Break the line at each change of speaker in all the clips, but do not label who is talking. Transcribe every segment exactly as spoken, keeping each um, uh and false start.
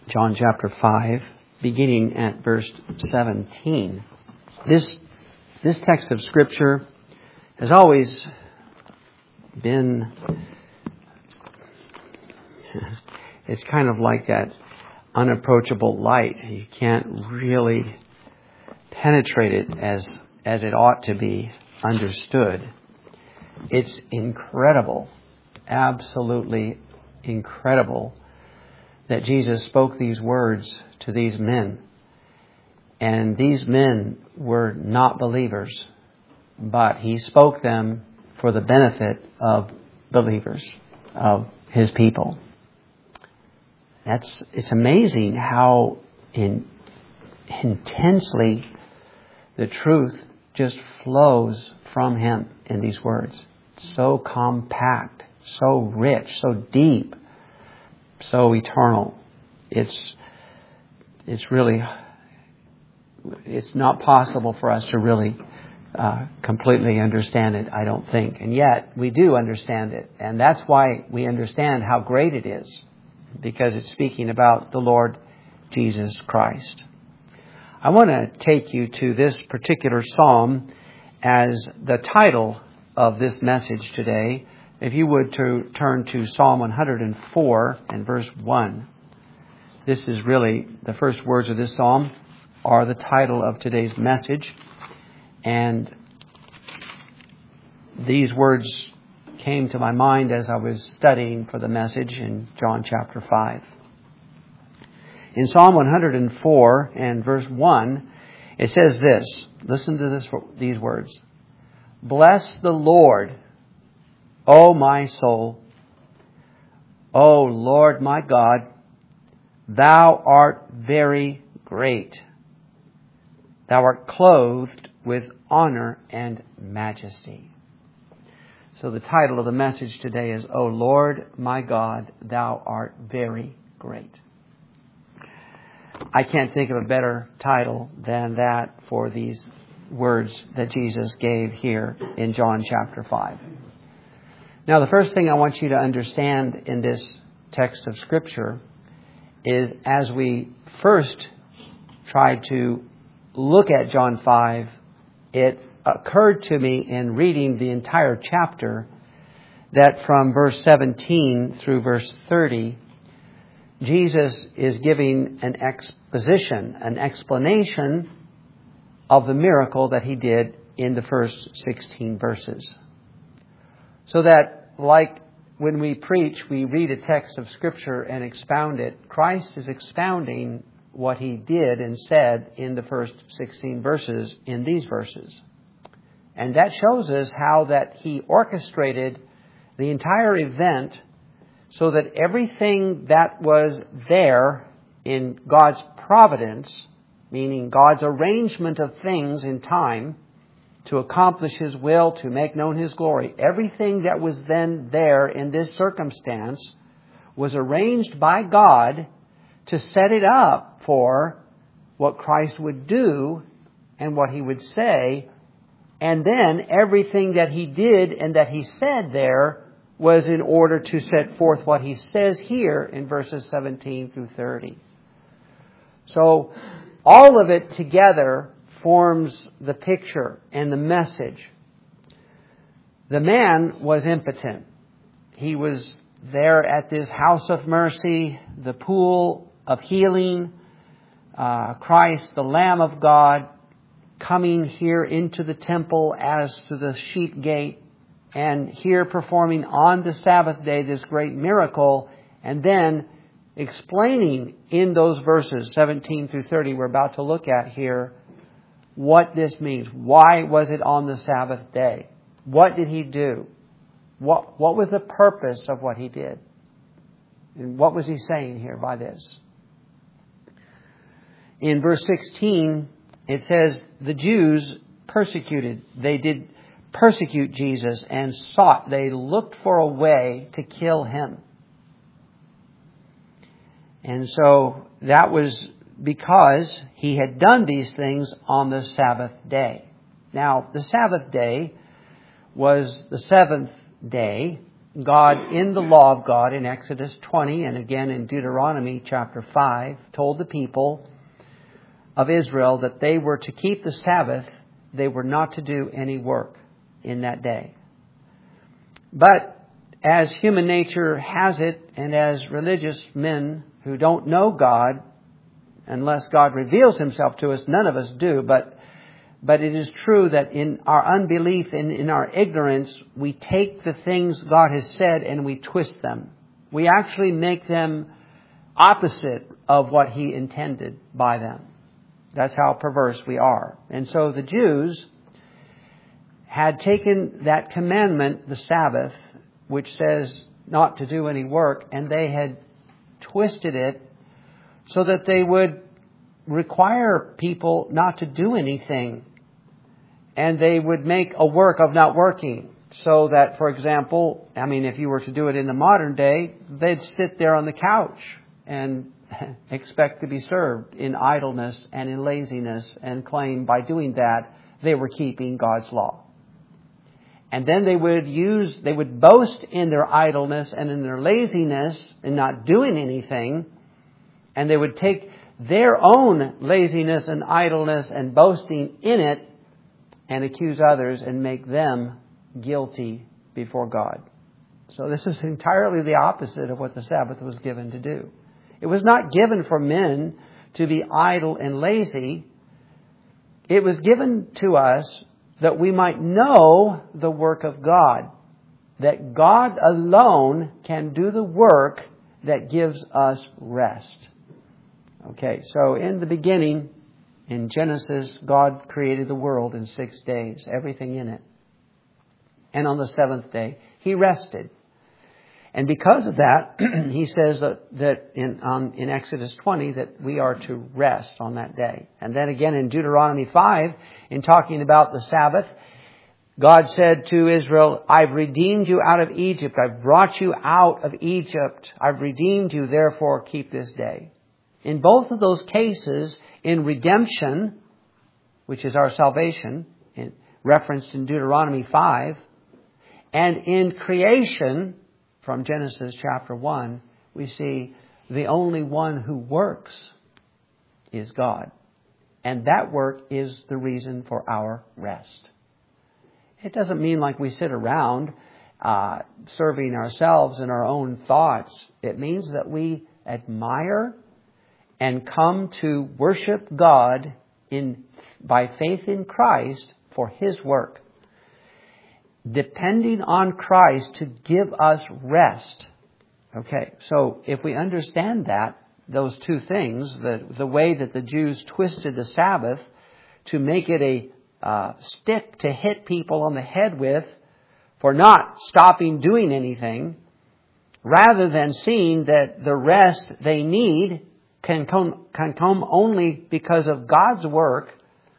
John chapter five, beginning at verse seventeen. This, this text of Scripture has always been, it's kind of like that unapproachable light. You can't really penetrate it as, as it ought to be understood. It's incredible, absolutely incredible that Jesus spoke these words to these men. And these men were not believers, but He spoke them for the benefit of believers, of His people. That's, it's amazing how in, intensely the truth just flows from Him in these words. So compact, so rich, so deep, so eternal. It's it's really it's not possible for us to really uh, completely understand it, I don't think. And yet we do understand it, and that's why we understand how great it is, because it's speaking about the Lord Jesus Christ. I want to take you to this particular psalm as the title of this message today. If you would to turn to Psalm one hundred four and verse one. This is really, the first words of this psalm are the title of today's message. And these words came to my mind as I was studying for the message in John chapter five. In Psalm one hundred four and verse one, it says this. Listen to this, these words. Bless the Lord, O my soul. O Lord my God, Thou art very great. Thou art clothed with honor and majesty. So the title of the message today is, O Lord my God, Thou art very great. I can't think of a better title than that for these words that Jesus gave here in John chapter five. Now, the first thing I want you to understand in this text of Scripture is, as we first tried to look at John five, it occurred to me in reading the entire chapter that from verse seventeen through verse thirty, Jesus is giving an exposition, an explanation of the miracle that He did in the first sixteen verses. So that, like when we preach, we read a text of Scripture and expound it, Christ is expounding what He did and said in the first sixteen verses in these verses. And that shows us how that He orchestrated the entire event so that everything that was there in God's providence, meaning God's arrangement of things in time to accomplish His will, to make known His glory, everything that was then there in this circumstance was arranged by God to set it up for what Christ would do and what He would say. And then everything that He did and that He said there was in order to set forth what He says here in verses seventeen through thirty. So all of it together forms the picture and the message. The man was impotent. He was there at this house of mercy, the pool of healing, uh, Christ, the Lamb of God, coming here into the temple as to the sheep gate, and here performing on the Sabbath day this great miracle, and then explaining in those verses seventeen through thirty we're about to look at here what this means. Why was it on the Sabbath day? What did He do? What, what was the purpose of what He did? And what was He saying here by this? In verse sixteen, it says, the Jews persecuted. They did persecute Jesus and sought. They looked for a way to kill Him. And so that was because He had done these things on the Sabbath day. Now, the Sabbath day was the seventh day God, in the law of God, in Exodus twenty and again in Deuteronomy chapter five, told the people of Israel that they were to keep the Sabbath. They were not to do any work in that day. But as human nature has it, and as religious men who don't know God, unless God reveals Himself to us, none of us do, but But it is true that in our unbelief and in our ignorance, we take the things God has said and we twist them. We actually make them opposite of what He intended by them. That's how perverse we are. And so the Jews had taken that commandment, the Sabbath, which says not to do any work, and they had twisted it so that they would require people not to do anything. And they would make a work of not working. So that, for example, I mean, if you were to do it in the modern day, they'd sit there on the couch and expect to be served in idleness and in laziness and claim by doing that they were keeping God's law. And then they would use, they would boast in their idleness and in their laziness and not doing anything. And they would take their own laziness and idleness and boasting in it and accuse others and make them guilty before God. So this is entirely the opposite of what the Sabbath was given to do. It was not given for men to be idle and lazy. It was given to us that we might know the work of God. That God alone can do the work that gives us rest. Okay, so in the beginning, in Genesis, God created the world in six days, everything in it. And on the seventh day, He rested. And because of that, He says that, that in, um, in Exodus twenty that we are to rest on that day. And then again in Deuteronomy five, in talking about the Sabbath, God said to Israel, I've redeemed you out of Egypt. I've brought you out of Egypt. I've redeemed you, therefore keep this day. In both of those cases, in redemption, which is our salvation, in, referenced in Deuteronomy five, and in creation, from Genesis chapter one, we see the only one who works is God. And that work is the reason for our rest. It doesn't mean like we sit around uh, serving ourselves and our own thoughts. It means that we admire and come to worship God in by faith in Christ for His work. Depending on Christ to give us rest. Okay, so if we understand that, those two things, the, the way that the Jews twisted the Sabbath to make it a uh, stick to hit people on the head with for not stopping doing anything, rather than seeing that the rest they need can come, can come only because of God's work,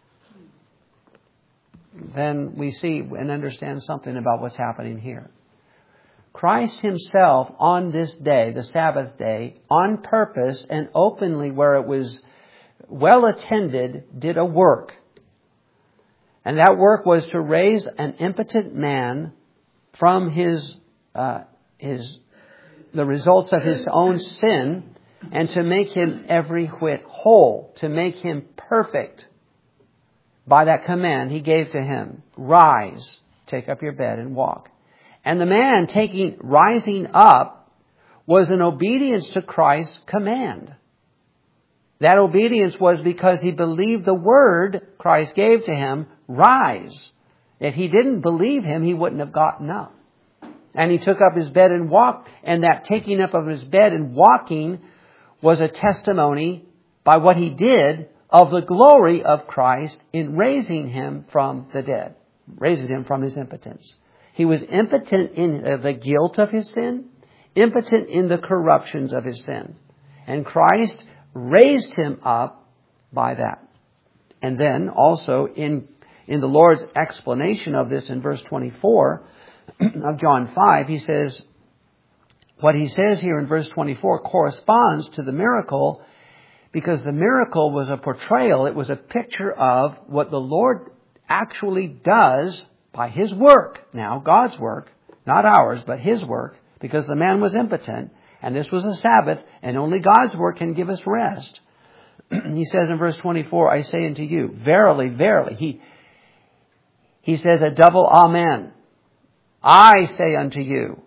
then we see and understand something about what's happening here. Christ Himself on this day, the Sabbath day, on purpose and openly where it was well attended, did a work. And that work was to raise an impotent man from his, uh, his, the results of his own sin, and to make him every whit whole, to make him perfect. By that command He gave to him, rise, take up your bed and walk. And the man taking, rising up was an obedience to Christ's command. That obedience was because he believed the word Christ gave to him, rise. If he didn't believe Him, he wouldn't have gotten up. And he took up his bed and walked, and that taking up of his bed and walking was a testimony by what he did of the glory of Christ in raising him from the dead, raising him from his impotence. He was impotent in the guilt of his sin, impotent in the corruptions of his sin. And Christ raised him up by that. And then also in, in the Lord's explanation of this in verse twenty-four of John five, He says, what He says here in verse twenty-four corresponds to the miracle, because the miracle was a portrayal. It was a picture of what the Lord actually does by His work. Now, God's work, not ours, but His work, because the man was impotent, and this was a Sabbath, and only God's work can give us rest. He says in verse twenty-four, I say unto you, verily, verily. He, he says a double amen. I say unto you,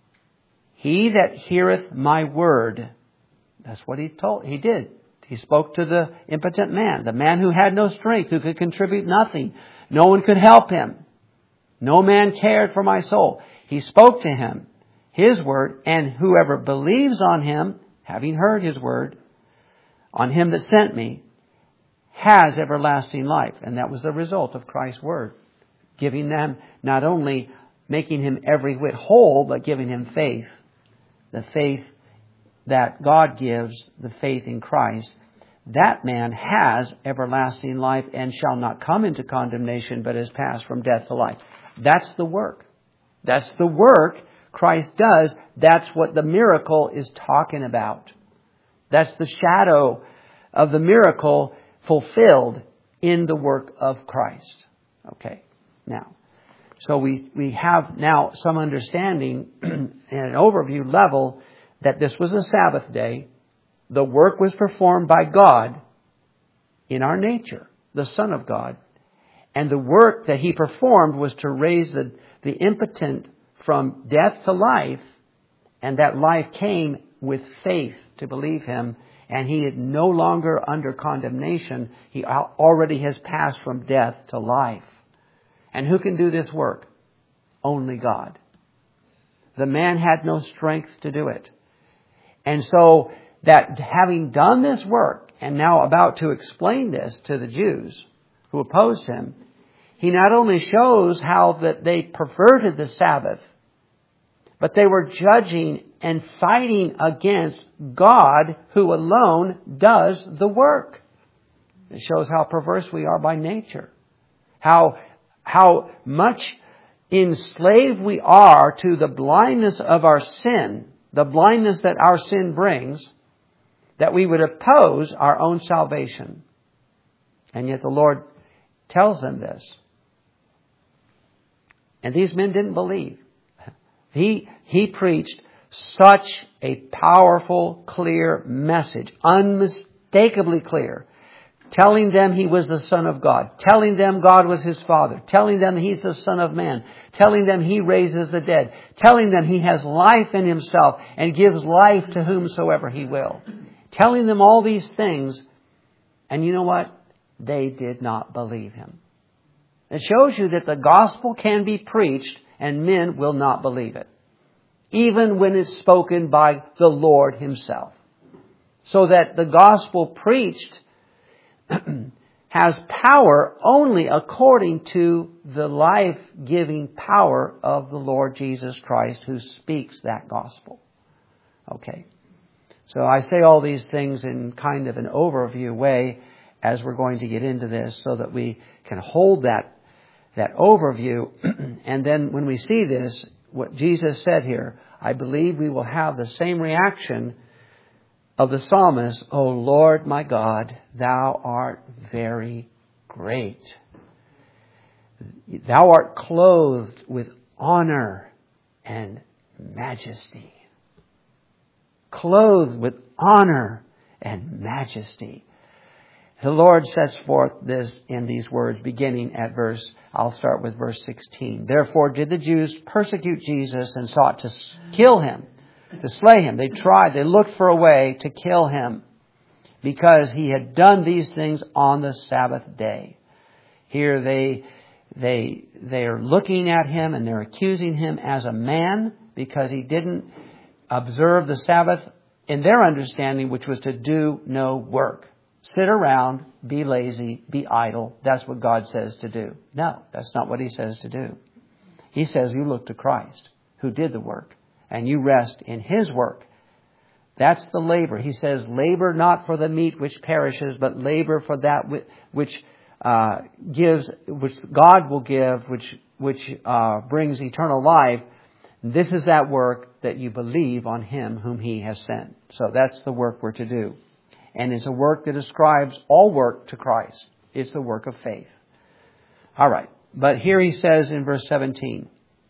he that heareth my word. That's what he told. He did. He spoke to the impotent man, the man who had no strength, who could contribute nothing. No one could help him. No man cared for my soul. He spoke to him His word, and whoever believes on Him, having heard His word, on Him that sent me, has everlasting life. And that was the result of Christ's word. Giving them, not only making him every whit whole, but giving him faith. The faith that God gives, the faith in Christ. That man has everlasting life and shall not come into condemnation, but is passed from death to life. That's the work. That's the work Christ does. That's what the miracle is talking about. That's the shadow of the miracle fulfilled in the work of Christ. Okay. Now, so we, we have now some understanding in an overview level that this was a Sabbath day. The work was performed by God in our nature, the Son of God. And the work that He performed was to raise the, the impotent from death to life. And that life came with faith to believe Him. And he is no longer under condemnation. He already has passed from death to life. And who can do this work? Only God. The man had no strength to do it. And so that having done this work and now about to explain this to the Jews who opposed Him, He not only shows how that they perverted the Sabbath, but they were judging and fighting against God, who alone does the work. It shows how perverse we are by nature. How, how much enslaved we are to the blindness of our sin, the blindness that our sin brings, that we would oppose our own salvation. And yet the Lord tells them this. And these men didn't believe. He, he preached such a powerful, clear message, unmistakably clear, telling them He was the Son of God, telling them God was His Father, telling them He's the Son of Man, telling them He raises the dead, telling them He has life in Himself and gives life to whomsoever He will. Telling them all these things. And you know what? They did not believe Him. It shows you that the gospel can be preached and men will not believe it. Even when it's spoken by the Lord Himself. So that the gospel preached has power only according to the life-giving power of the Lord Jesus Christ, who speaks that gospel. Okay. So I say all these things in kind of an overview way as we're going to get into this, so that we can hold that that overview. And then when we see this, what Jesus said here, I believe we will have the same reaction of the psalmist, O Lord my God, Thou art very great. Thou art clothed with honor and majesty. Clothed with honor and majesty. The Lord sets forth this in these words, beginning at verse, I'll start with verse sixteen. Therefore did the Jews persecute Jesus and sought to kill Him, to slay Him. They tried, they looked for a way to kill Him because He had done these things on the Sabbath day. Here they, they, they are looking at Him and they're accusing Him as a man because He didn't observe the Sabbath in their understanding, which was to do no work. Sit around, be lazy, be idle. That's what God says to do. No, that's not what He says to do. He says you look to Christ, who did the work, and you rest in His work. That's the labor. He says, labor not for the meat which perishes, but labor for that which uh, gives, which God will give, which which uh, brings eternal life. This is that work, that you believe on Him whom He has sent. So that's the work we're to do. And it's a work that ascribes all work to Christ. It's the work of faith. All right. But here he says in verse seventeen,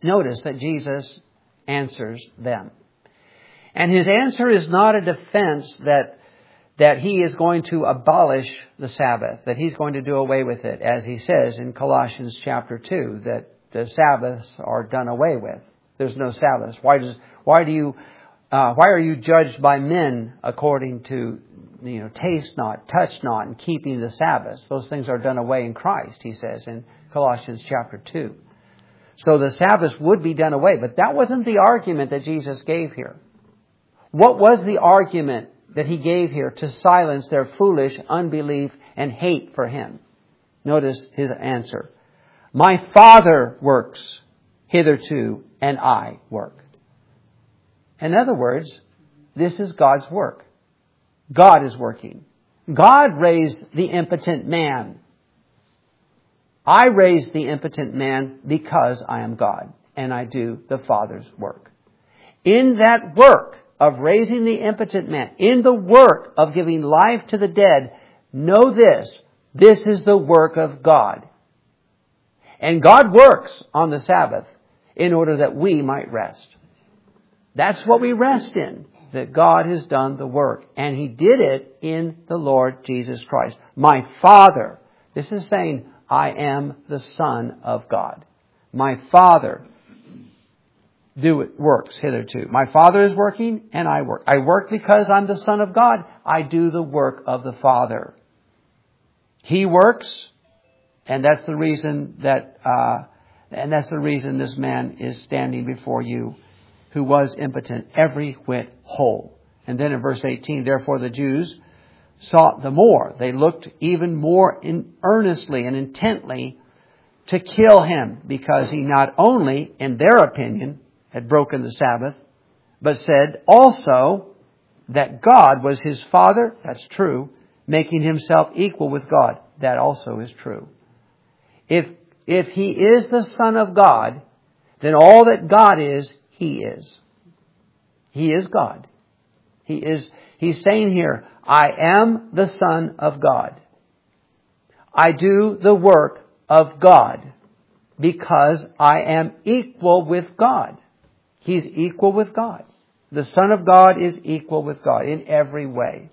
Notice that Jesus answers them. And His answer is not a defense that that He is going to abolish the Sabbath, that He's going to do away with it, as He says in Colossians chapter two, that the Sabbaths are done away with. There's no Sabbaths. Why does why do you uh, why are you judged by men according to, you know, taste not, touch not, and keeping the Sabbaths? Those things are done away in Christ, He says in Colossians chapter two. So the Sabbath would be done away, but that wasn't the argument that Jesus gave here. What was the argument that He gave here to silence their foolish unbelief and hate for Him? Notice His answer. My Father works hitherto, and I work. In other words, this is God's work. God is working. God raised the impotent man. I raised the impotent man because I am God, and I do the Father's work. In that work of raising the impotent man, in the work of giving life to the dead, know this, this is the work of God. And God works on the Sabbath in order that we might rest. That's what we rest in, that God has done the work. And He did it in the Lord Jesus Christ. My Father, this is saying, I am the Son of God. My Father do it, works hitherto. My Father is working and I work. I work because I'm the Son of God. I do the work of the Father. He works, and that's the reason that, uh, and that's the reason this man is standing before you, who was impotent, every whit whole. And then in verse eighteen, therefore the Jews sought the more. They looked even more in earnestly and intently to kill Him, because He not only, in their opinion, had broken the Sabbath, but said also that God was His Father. That's true. Making Himself equal with God. That also is true. If, if He is the Son of God, then all that God is, He is. He is God. He is, He's saying here, I am the Son of God. I do the work of God because I am equal with God. He's equal with God. The Son of God is equal with God in every way.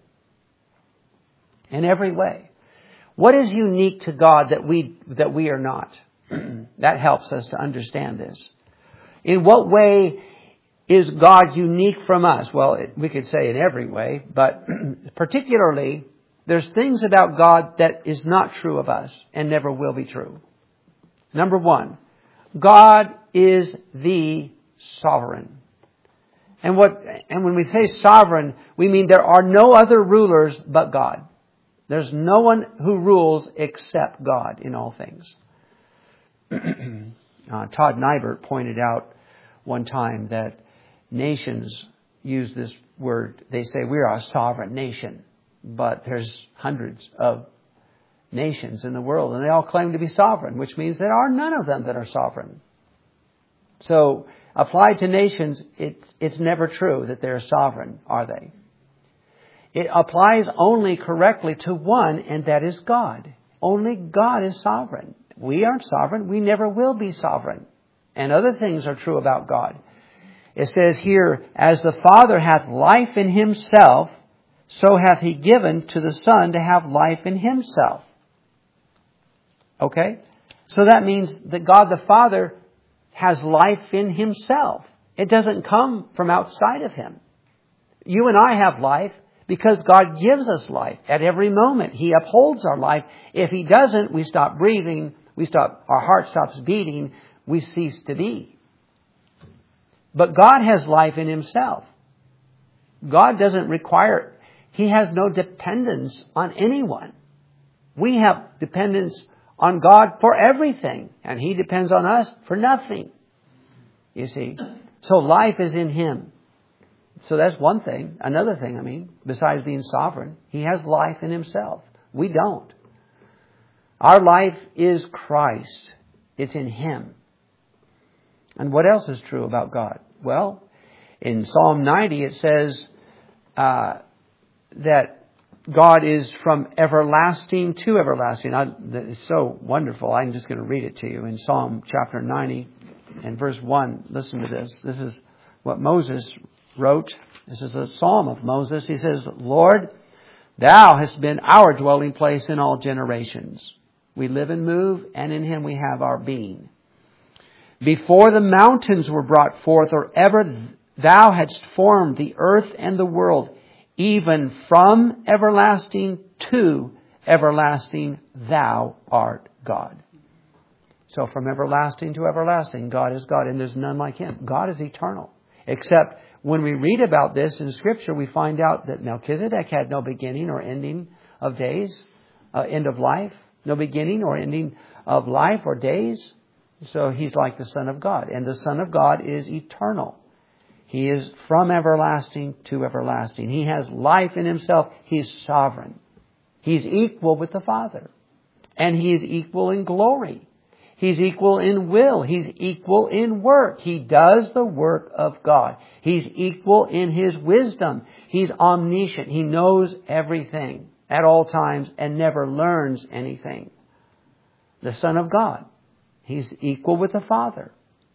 In every way. What is unique to God that we, that we are not? That helps us to understand this. In what way is God unique from us? Well, we could say in every way, but particularly, there's things about God that is not true of us and never will be true. Number one, God is the sovereign. And what, and when we say sovereign, we mean there are no other rulers but God. There's no one who rules except God in all things. uh, Todd Nybert pointed out one time that nations use this word. They say we are a sovereign nation, but there's hundreds of nations in the world, and they all claim to be sovereign, which means there are none of them that are sovereign. So, applied to nations, it's, it's never true that they're sovereign, are they? It applies only correctly to one, and that is God. Only God is sovereign. We aren't sovereign. We never will be sovereign. And other things are true about God. It says here, as the Father hath life in Himself, so hath He given to the Son to have life in Himself. Okay? So that means that God the Father has life in Himself. It doesn't come from outside of Him. You and I have life because God gives us life at every moment. He upholds our life. If He doesn't, we stop breathing, we stop, our heart stops beating, we cease to be. But God has life in Himself. God doesn't require, He has no dependence on anyone. We have dependence on God for everything, and He depends on us for nothing. You see? So life is in Him. So that's one thing. Another thing, I mean, besides being sovereign, He has life in Himself. We don't. Our life is Christ. It's in Him. And what else is true about God? Well, in Psalm ninety it says uh, that God is from everlasting to everlasting. I, it's so wonderful. I'm just going to read it to you in Psalm chapter ninety. in verse one. Listen to this. This is what Moses wrote. This is a psalm of Moses. He says, Lord, Thou hast been our dwelling place in all generations. We live and move, and in Him we have our being. Before the mountains were brought forth, or ever Thou hadst formed the earth and the world, even from everlasting to everlasting, Thou art God. So from everlasting to everlasting, God is God, and there's none like Him. God is eternal. Except when we read about this in Scripture, we find out that Melchizedek had no beginning or ending of days, uh, end of life, no beginning or ending of life or days. So he's like the Son of God. And the Son of God is eternal. He is from everlasting to everlasting. He has life in Himself. He's sovereign. He's equal with the Father. And He is equal in glory. He's equal in will. He's equal in work. He does the work of God. He's equal in His wisdom. He's omniscient. He knows everything at all times and never learns anything. The Son of God. He's equal with the Father.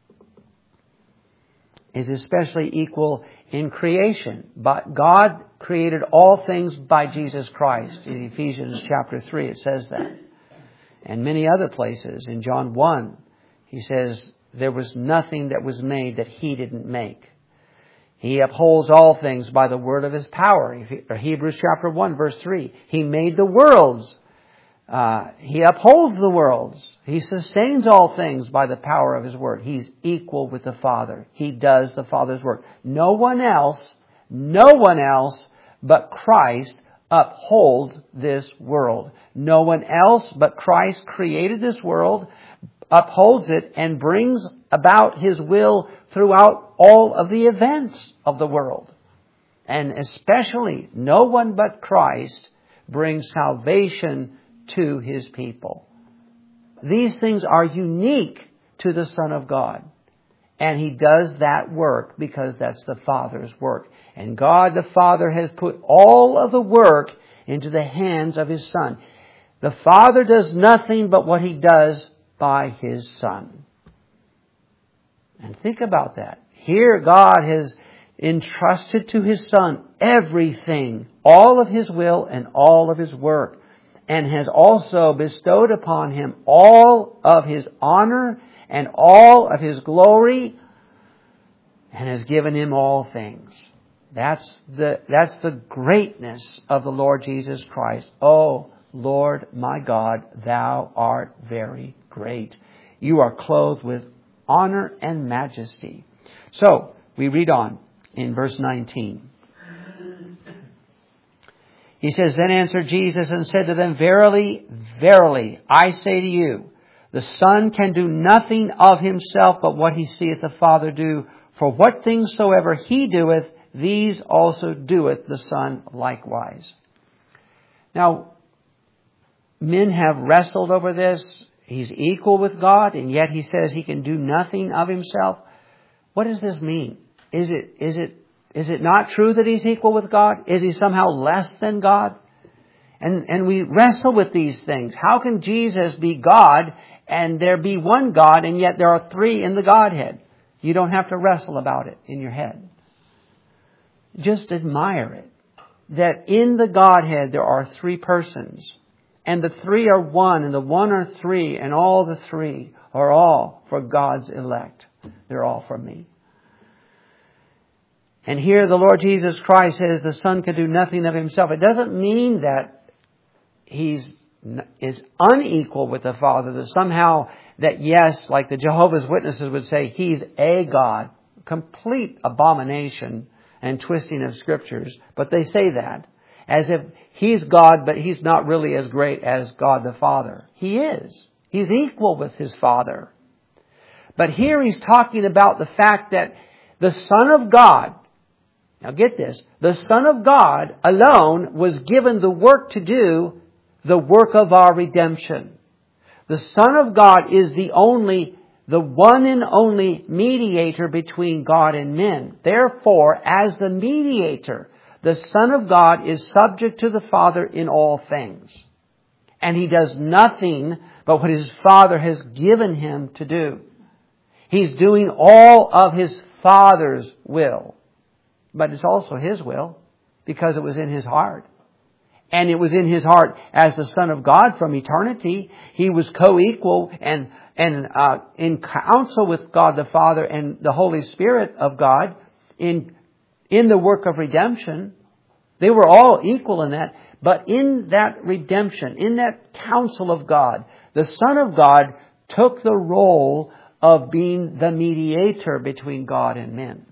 He's especially equal in creation. But God created all things by Jesus Christ. In Ephesians chapter three, it says that. And many other places. In John one, He says, there was nothing that was made that He didn't make. He upholds all things by the word of His power. Hebrews chapter one, verse three. He made the worlds. Uh, he upholds the worlds. He sustains all things by the power of His word. He's equal with the Father. He does the Father's work. No one else, no one else but Christ upholds this world. No one else but Christ created this world, upholds it, and brings about His will throughout all of the events of the world. And especially, no one but Christ brings salvation to His people. These things are unique to the Son of God. And He does that work because that's the Father's work. And God the Father has put all of the work into the hands of His Son. The Father does nothing but what He does by His Son. And think about that. Here God has entrusted to His Son everything, all of His will and all of His work, and has also bestowed upon Him all of His honor and all of His glory, and has given Him all things. That's the, that's the greatness of the Lord Jesus Christ. Oh, Lord my God, Thou art very great. You are clothed with honor and majesty. So, we read on in verse nineteen. He says, Then answered Jesus and said to them, Verily, verily, I say to you, the Son can do nothing of Himself but what He seeth the Father do. For what things soever He doeth, these also doeth the Son likewise. Now, men have wrestled over this. He's equal with God, and yet He says He can do nothing of Himself. What does this mean? Is it, is it, is it not true that He's equal with God? Is He somehow less than God? And, and we wrestle with these things. How can Jesus be God and there be one God, and yet there are three in the Godhead? You don't have to wrestle about it in your head. Just admire it. That in the Godhead there are three persons. And the three are one, and the one are three, and all the three are all for God's elect. They're all for me. And here the Lord Jesus Christ says the Son can do nothing of Himself. It doesn't mean that He's is unequal with the Father. That somehow that yes, like the Jehovah's Witnesses would say, He's a God. Complete abomination and twisting of Scriptures. But they say that as if He's God, but He's not really as great as God the Father. He is. He's equal with His Father. But here He's talking about the fact that the Son of God, now get this, the Son of God alone was given the work to do the work of our redemption. The Son of God is the only, the one and only mediator between God and men. Therefore, as the mediator, the Son of God is subject to the Father in all things. And He does nothing but what His Father has given Him to do. He's doing all of His Father's will. But it's also His will because it was in His heart. And it was in His heart as the Son of God from eternity. He was co-equal and, and uh, in counsel with God the Father and the Holy Spirit of God in, in the work of redemption. They were all equal in that. But in that redemption, in that counsel of God, the Son of God took the role of being the mediator between God and men.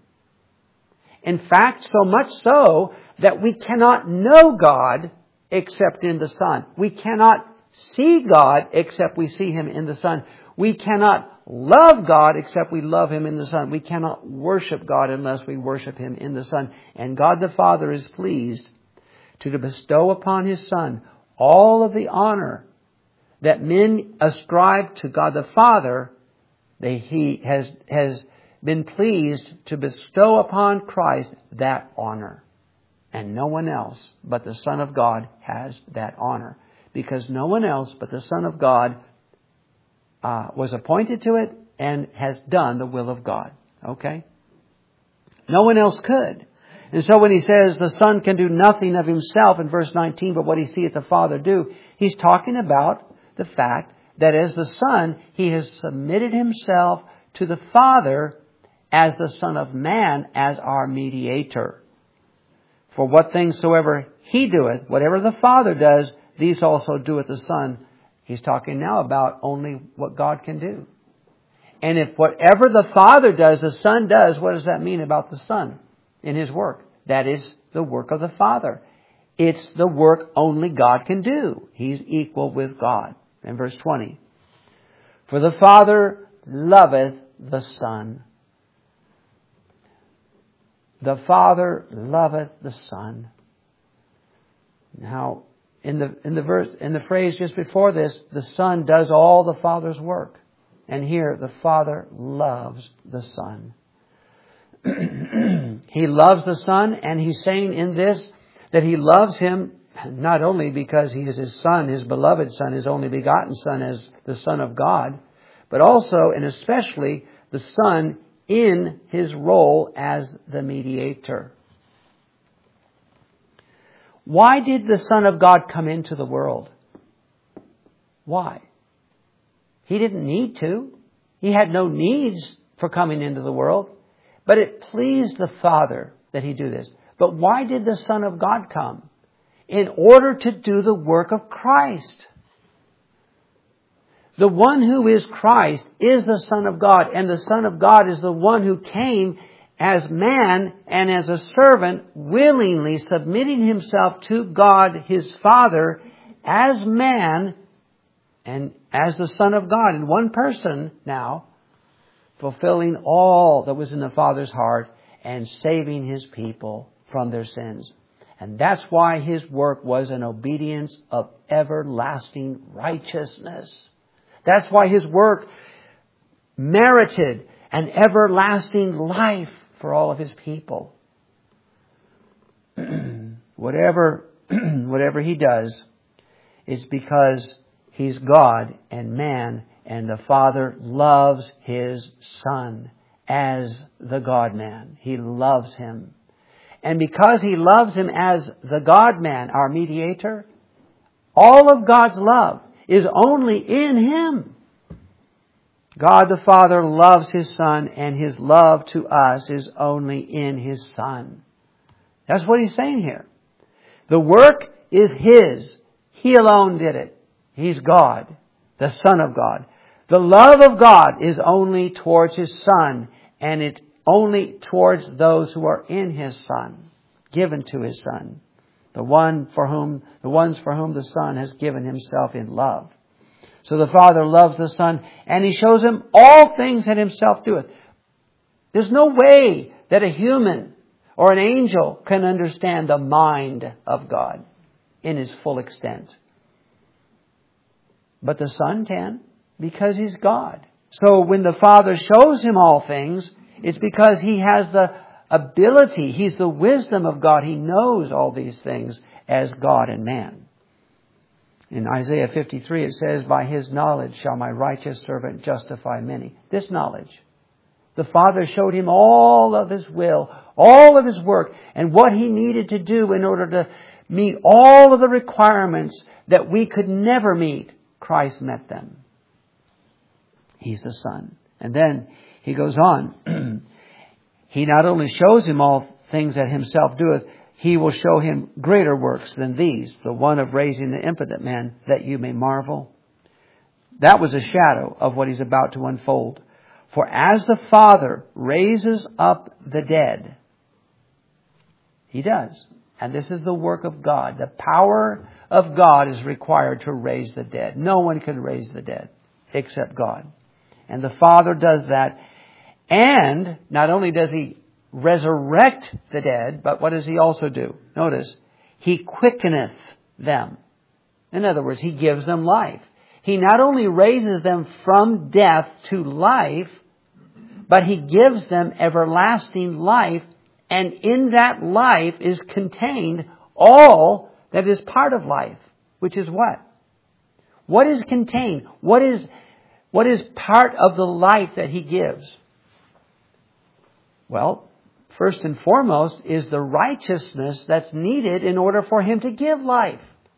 In fact, so much so that we cannot know God except in the Son. We cannot see God except we see Him in the Son. We cannot love God except we love Him in the Son. We cannot worship God unless we worship Him in the Son. And God the Father is pleased to bestow upon His Son all of the honor that men ascribe to God the Father. They, He has, has been pleased to bestow upon Christ that honor. And no one else but the Son of God has that honor. Because no one else but the Son of God uh, was appointed to it and has done the will of God. Okay? No one else could. And so when He says the Son can do nothing of Himself in verse nineteen, but what He seeth the Father do, He's talking about the fact that as the Son, He has submitted Himself to the Father as the Son of Man, as our mediator. For what things soever He doeth, whatever the Father does, these also doeth the Son. He's talking now about only what God can do. And if whatever the Father does, the Son does, what does that mean about the Son in His work? That is the work of the Father. It's the work only God can do. He's equal with God. In verse twenty. For the Father loveth the Son. The Father loveth the Son. Now, in the in the verse in the phrase just before this, the Son does all the Father's work. And here, the Father loves the Son. He loves the Son, and He's saying in this that He loves Him not only because He is His Son, His beloved Son, His only begotten Son as the Son of God, but also and especially the Son in His role as the mediator. Why did the Son of God come into the world? Why? He didn't need to. He had no needs for coming into the world. But it pleased the Father that He do this. But why did the Son of God come? In order to do the work of Christ. The one who is Christ is the Son of God. And the Son of God is the one who came as man and as a servant, willingly submitting Himself to God, His Father, as man and as the Son of God. In one person now, fulfilling all that was in the Father's heart and saving His people from their sins. And that's why His work was an obedience of everlasting righteousness. That's why His work merited an everlasting life for all of His people. whatever, whatever He does, it's because He's God and man, and the Father loves His Son as the God-man. He loves Him. And because He loves Him as the God-man, our mediator, all of God's love is only in Him. God the Father loves His Son, and His love to us is only in His Son. That's what He's saying here. The work is His. He alone did it. He's God, the Son of God. The love of God is only towards His Son, and it's only towards those who are in His Son, given to His Son. The one for whom, the ones for whom the Son has given Himself in love. So the Father loves the Son, and He shows Him all things that Himself doeth. There's no way that a human or an angel can understand the mind of God in His full extent. But the Son can, because He's God. So when the Father shows Him all things, it's because He has the ability, He's the wisdom of God. He knows all these things as God and man. In Isaiah fifty-three it says, by His knowledge shall my righteous servant justify many. This knowledge, The Father showed him all of his will, all of his work, and what he needed to do in order to meet all of the requirements that we could never meet. Christ met them. He's the Son. And then he goes on. He not only shows him all things that himself doeth, he will show him greater works than these, the one of raising the impotent man, that you may marvel. That was a shadow of what he's about to unfold. For as the Father raises up the dead, he does. And this is the work of God. The power of God is required to raise the dead. No one can raise the dead except God. And the Father does that. And not only does he resurrect the dead, but what does he also do? Notice, he quickeneth them. In other words, he gives them life. He not only raises them from death to life, but he gives them everlasting life. And in that life is contained all that is part of life, which is what? What is contained? What is, what is part of the life that he gives? Well, first and foremost is the righteousness that's needed in order for him to give life.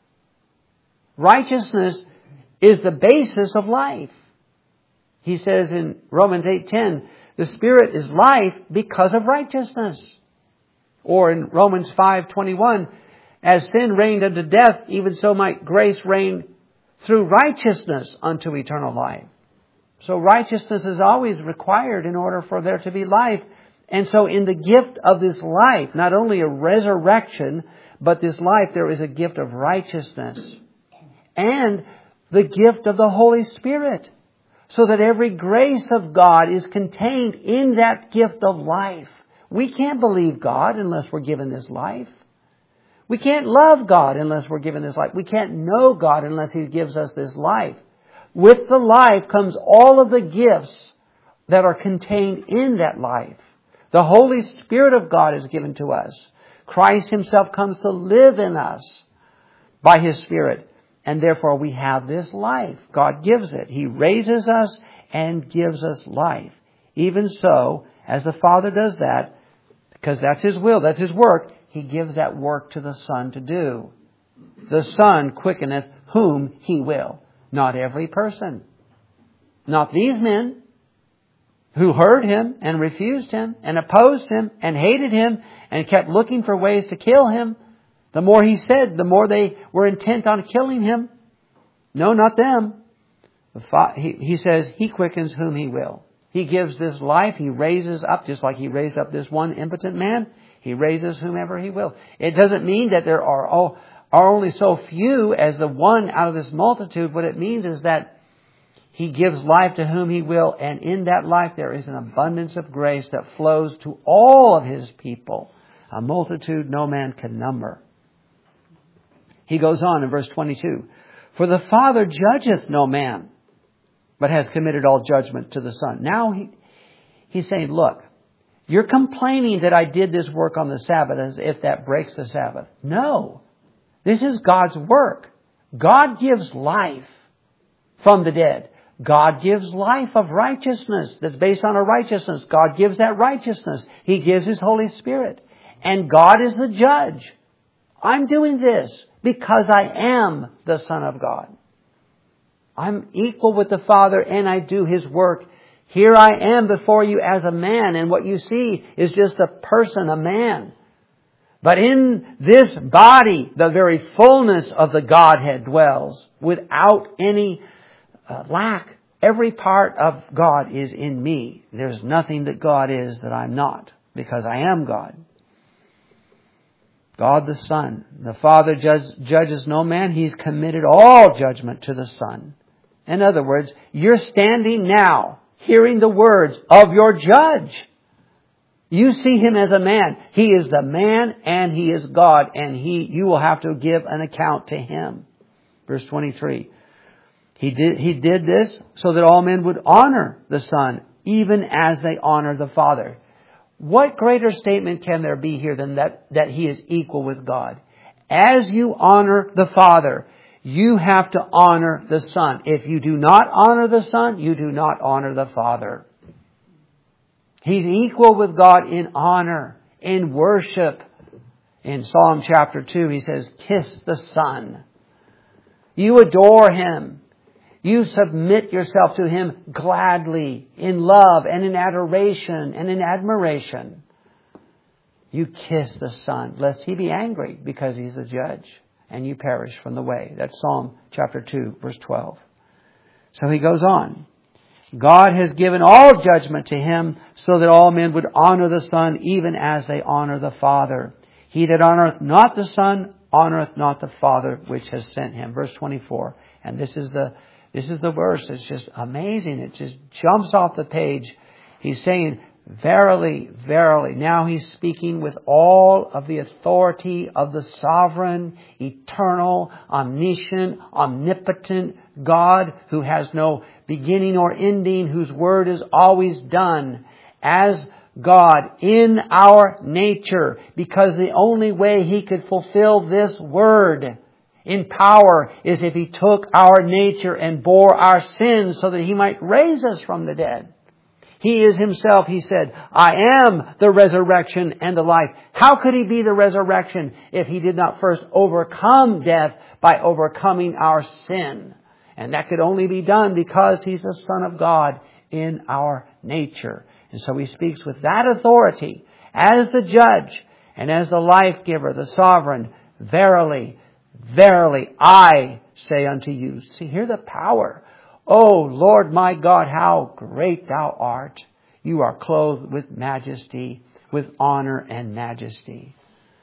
Righteousness is the basis of life. He says in Romans eight ten, the Spirit is life because of righteousness. Or in Romans five twenty-one, as sin reigned unto death, even so might grace reign through righteousness unto eternal life. So righteousness is always required in order for there to be life. And so in the gift of this life, not only a resurrection, but this life, there is a gift of righteousness. And the gift of the Holy Spirit. So that every grace of God is contained in that gift of life. We can't believe God unless we're given this life. We can't love God unless we're given this life. We can't know God unless He gives us this life. With the life comes all of the gifts that are contained in that life. The Holy Spirit of God is given to us. Christ Himself comes to live in us by His Spirit. And therefore we have this life. God gives it. He raises us and gives us life. Even so, as the Father does that, because that's His will, that's His work, He gives that work to the Son to do. The Son quickeneth whom He will. Not every person. Not these men who heard Him and refused Him and opposed Him and hated Him and kept looking for ways to kill Him. The more He said, the more they were intent on killing Him. No, not them. He says He quickens whom He will. He gives this life. He raises up, just like He raised up this one impotent man. He raises whomever He will. It doesn't mean that there are, all, are only so few as the one out of this multitude. What it means is that He gives life to whom He will. And in that life there is an abundance of grace that flows to all of His people. A multitude no man can number. He goes on in verse twenty-two. For the Father judgeth no man, but has committed all judgment to the Son. Now he, he's saying, look, you're complaining that I did this work on the Sabbath as if that breaks the Sabbath. No, this is God's work. God gives life from the dead. God gives life of righteousness that's based on a righteousness. God gives that righteousness. He gives His Holy Spirit. And God is the judge. I'm doing this because I am the Son of God. I'm equal with the Father and I do His work. Here I am before you as a man, and what you see is just a person, a man. But in this body, the very fullness of the Godhead dwells without any uh, lack. Every part of God is in me. There's nothing that God is that I'm not, because I am God. God the Son. The Father judge, judges no man. He's committed all judgment to the Son. In other words, you're standing now hearing the words of your judge. You see Him as a man. He is the man and He is God, and He, you will have to give an account to Him. Verse twenty-three. He did, he did this so that all men would honor the Son, even as they honor the Father. What greater statement can there be here than that, that He is equal with God? As you honor the Father, you have to honor the Son. If you do not honor the Son, you do not honor the Father. He's equal with God in honor, in worship. In Psalm chapter two, he says, kiss the Son. You adore Him. You submit yourself to Him gladly, in love and in adoration and in admiration. You kiss the Son, lest He be angry, because He's a judge, and you perish from the way. That's Psalm chapter two, verse twelve. So he goes on. God has given all judgment to Him, so that all men would honor the Son, even as they honor the Father. He that honoreth not the Son, honoreth not the Father which has sent Him. Verse twenty-four. And this is the this is the verse. It's just amazing. It just jumps off the page. He's saying, verily, verily. Now he's speaking with all of the authority of the sovereign, eternal, omniscient, omnipotent God, who has no beginning or ending, whose word is always done, as God in our nature, because the only way He could fulfill this word in power is if He took our nature and bore our sins so that He might raise us from the dead. He is Himself, He said, I am the resurrection and the life. How could He be the resurrection if He did not first overcome death by overcoming our sin? And that could only be done because He's the Son of God in our nature. And so He speaks with that authority as the judge and as the life giver, the sovereign. Verily, verily, I say unto you. See, hear the power. O Lord my God, how great Thou art. You are clothed with majesty, with honor and majesty.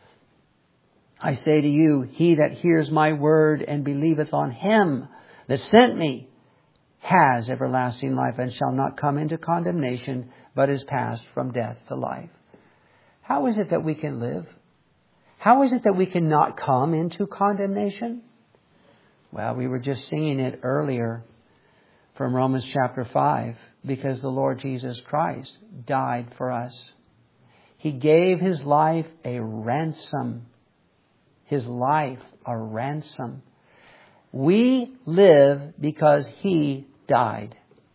I say to you, he that hears my word and believeth on Him that sent me has everlasting life, and shall not come into condemnation, but is passed from death to life. How is it that we can live? How is it that we cannot come into condemnation? Well, we were just singing it earlier from Romans chapter five, because the Lord Jesus Christ died for us. He gave His life a ransom. His life a ransom. We live because He died.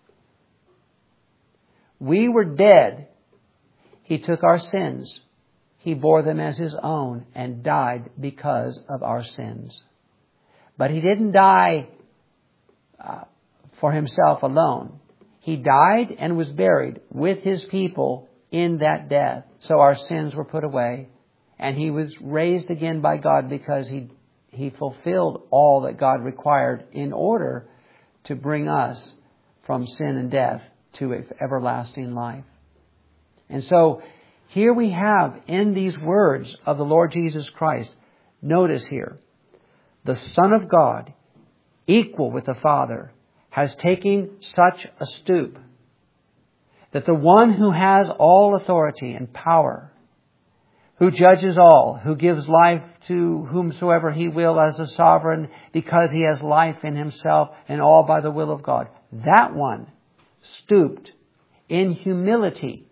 We were dead. He took our sins. He bore them as His own and died because of our sins. But He didn't die uh, for Himself alone. He died and was buried with His people in that death. So our sins were put away. And He was raised again by God because He He fulfilled all that God required in order to bring us from sin and death to everlasting life. And so here we have in these words of the Lord Jesus Christ, notice here, the Son of God, equal with the Father, has taken such a stoop that the one who has all authority and power, who judges all, who gives life to whomsoever He will as a sovereign, because He has life in Himself and all by the will of God, that one stooped in humility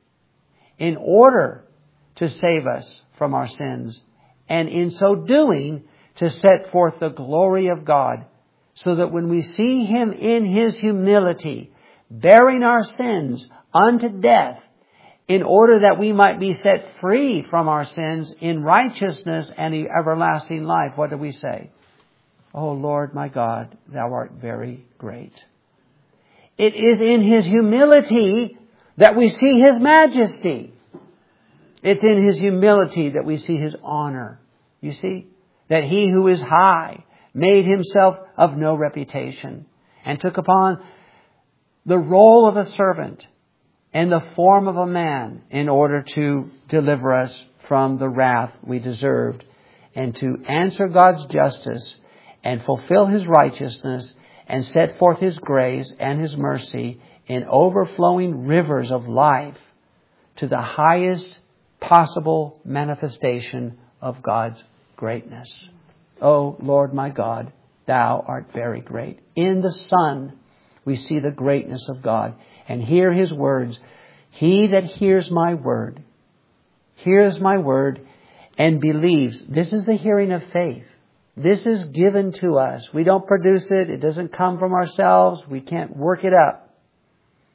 in order to save us from our sins, and in so doing to set forth the glory of God, so that when we see Him in His humility, bearing our sins unto death, in order that we might be set free from our sins in righteousness and the everlasting life, what do we say? O Lord my God, Thou art very great. It is in His humility that we see His majesty. It's in His humility that we see His honor. You see? That He who is high made Himself of no reputation and took upon the role of a servant and the form of a man in order to deliver us from the wrath we deserved, and to answer God's justice and fulfill His righteousness and set forth His grace and His mercy in overflowing rivers of life to the highest possible manifestation of God's greatness. O Lord my God, Thou art very great. In the Son, we see the greatness of God. And hear His words. He that hears my word, hears my word, and believes. This is the hearing of faith. This is given to us. We don't produce it. It doesn't come from ourselves. We can't work it up.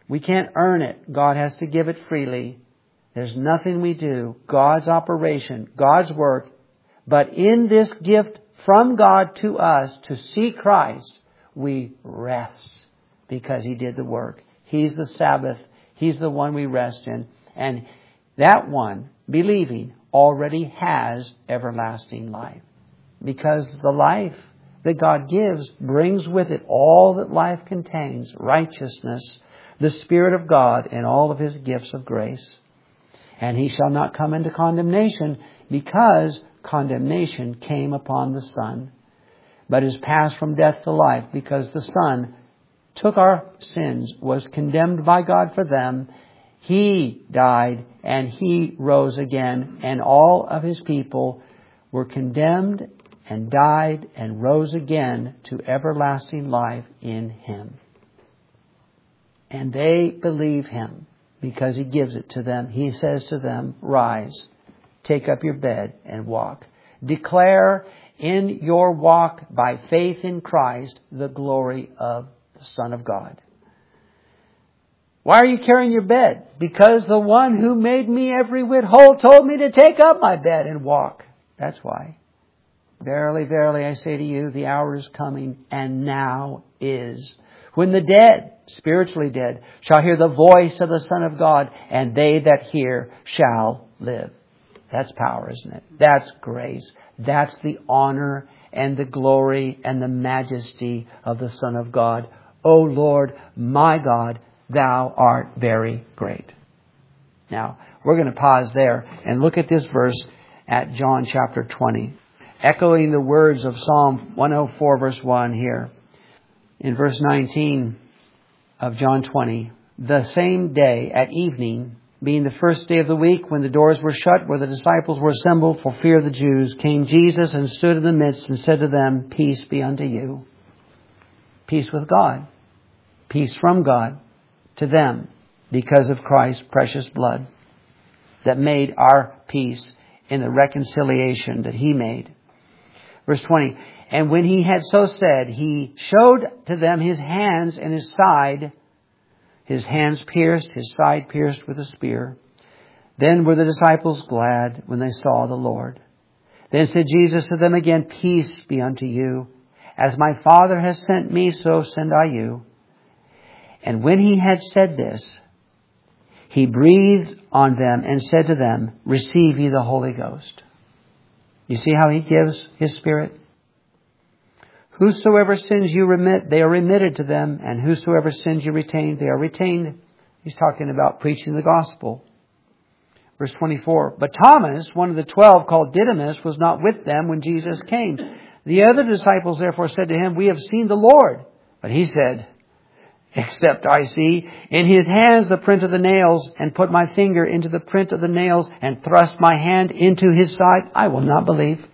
We can't earn it. God has to give it freely. There's nothing we do. God's operation, God's work. But in this gift from God to us to see Christ, we rest because He did the work. He's the Sabbath. He's the one we rest in. And that one, believing, already has everlasting life. Because the life that God gives brings with it all that life contains. Righteousness, the Spirit of God, and all of His gifts of grace. And he shall not come into condemnation, because condemnation came upon the Son, but is passed from death to life, because the Son took our sins, was condemned by God for them. He died and He rose again, and all of His people were condemned and died and rose again to everlasting life in Him. And they believe Him because He gives it to them. He says to them, rise, take up your bed and walk. Declare in your walk by faith in Christ the glory of the Son of God. Why are you carrying your bed? Because the one who made me every whit whole told me to take up my bed and walk. That's why. Verily, verily, I say to you, the hour is coming, and now is, when the dead, spiritually dead, shall hear the voice of the Son of God, and they that hear shall live. That's power, isn't it? That's grace. That's the honor and the glory and the majesty of the Son of God. O Lord, my God, Thou art very great. Now, we're going to pause there and look at this verse at John chapter twenty. Echoing the words of Psalm one oh four verse one here. In verse nineteen of John twenty. The same day at evening, being the first day of the week, when the doors were shut, where the disciples were assembled for fear of the Jews, came Jesus and stood in the midst and said to them, peace be unto you. Peace with God. Peace from God to them, because of Christ's precious blood that made our peace in the reconciliation that He made. Verse twenty, and when He had so said, He showed to them His hands and His side, His hands pierced, His side pierced with a spear. Then were the disciples glad when they saw the Lord. Then said Jesus to them again, peace be unto you. As my Father has sent me, so send I you. And when He had said this, He breathed on them and said to them, receive ye the Holy Ghost. You see how He gives His Spirit? Whosoever sins you remit, they are remitted to them. And whosoever sins you retain, they are retained. He's talking about preaching the gospel. Verse twenty-four, but Thomas, one of the twelve, called Didymus, was not with them when Jesus came. The other disciples therefore said to Him, we have seen the Lord. But He said, except I see in His hands the print of the nails, and put my finger into the print of the nails, and thrust my hand into His side, I will not believe.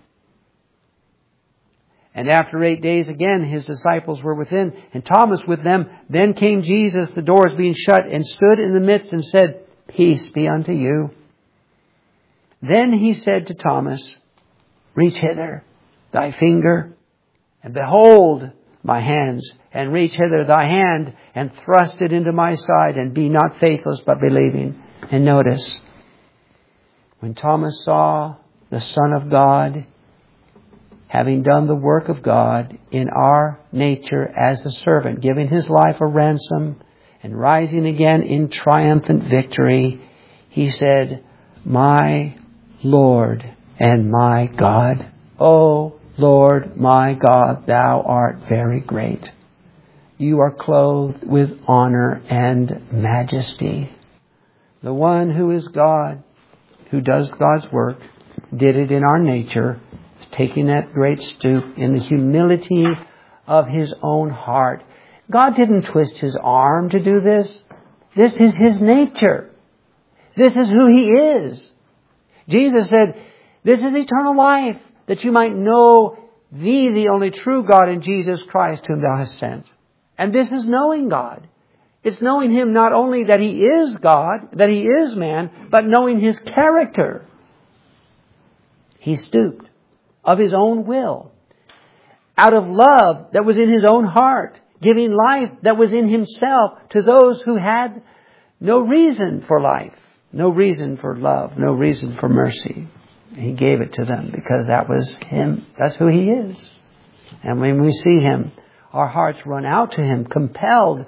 And after eight days again, His disciples were within, and Thomas with them. Then came Jesus, the doors being shut, and stood in the midst, and said, peace be unto you. Then He said to Thomas, reach hither thy finger, and behold my hands, and reach hither thy hand, and thrust it into my side, and be not faithless, but believing. And notice, when Thomas saw the Son of God, having done the work of God in our nature as the servant, giving His life a ransom, and rising again in triumphant victory, he said, my Lord and my God, O Lord, my God, Thou art very great. You are clothed with honor and majesty. The one who is God, who does God's work, did it in our nature, taking that great stoop in the humility of His own heart. God didn't twist His arm to do this. This is His nature. This is who He is. Jesus said, this is eternal life, that you might know Thee, the only true God, in Jesus Christ, whom Thou hast sent. And this is knowing God. It's knowing Him not only that He is God, that He is man, but knowing His character. He stooped of His own will, out of love that was in His own heart, giving life that was in Himself to those who had no reason for life, no reason for love, no reason for mercy. He gave it to them because that was Him. That's who He is. And when we see Him, our hearts run out to Him, compelled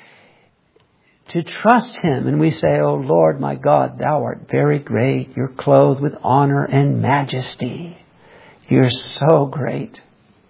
to trust Him. And we say, "Oh Lord, my God, Thou art very great. You're clothed with honor and majesty. You're so great.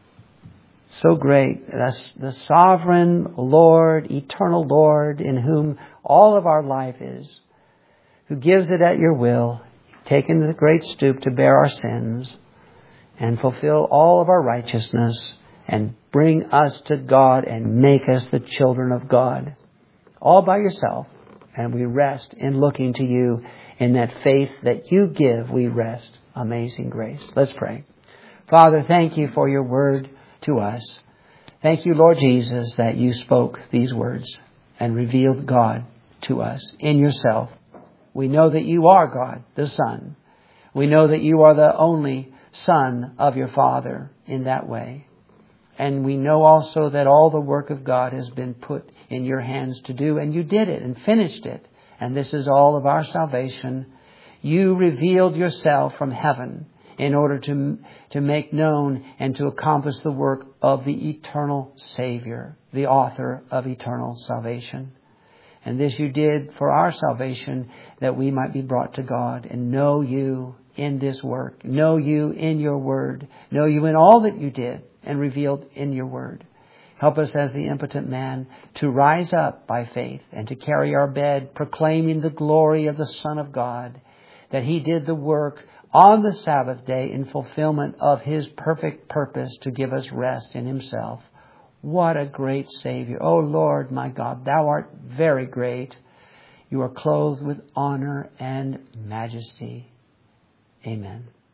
So great. That's the sovereign Lord, eternal Lord, in whom all of our life is, who gives it at your will, taken the great stoop to bear our sins and fulfill all of our righteousness and bring us to God and make us the children of God. All by yourself. And we rest in looking to you in that faith that you give. We rest. Amazing grace." Let's pray. Father, thank you for your word to us. Thank you, Lord Jesus, that you spoke these words and revealed God to us in yourself. We know that you are God, the Son. We know that you are the only Son of your Father in that way. And we know also that all the work of God has been put in your hands to do, and you did it and finished it. And this is all of our salvation. You revealed yourself from heaven in order to, to make known and to accomplish the work of the eternal Savior, the author of eternal salvation. And this you did for our salvation, that we might be brought to God and know you in this work, know you in your word, know you in all that you did and revealed in your word. Help us as the impotent man to rise up by faith and to carry our bed, proclaiming the glory of the Son of God, that He did the work on the Sabbath day in fulfillment of His perfect purpose to give us rest in Himself. What a great Savior. Oh Lord, my God, Thou art very great. You are clothed with honor and majesty. Amen.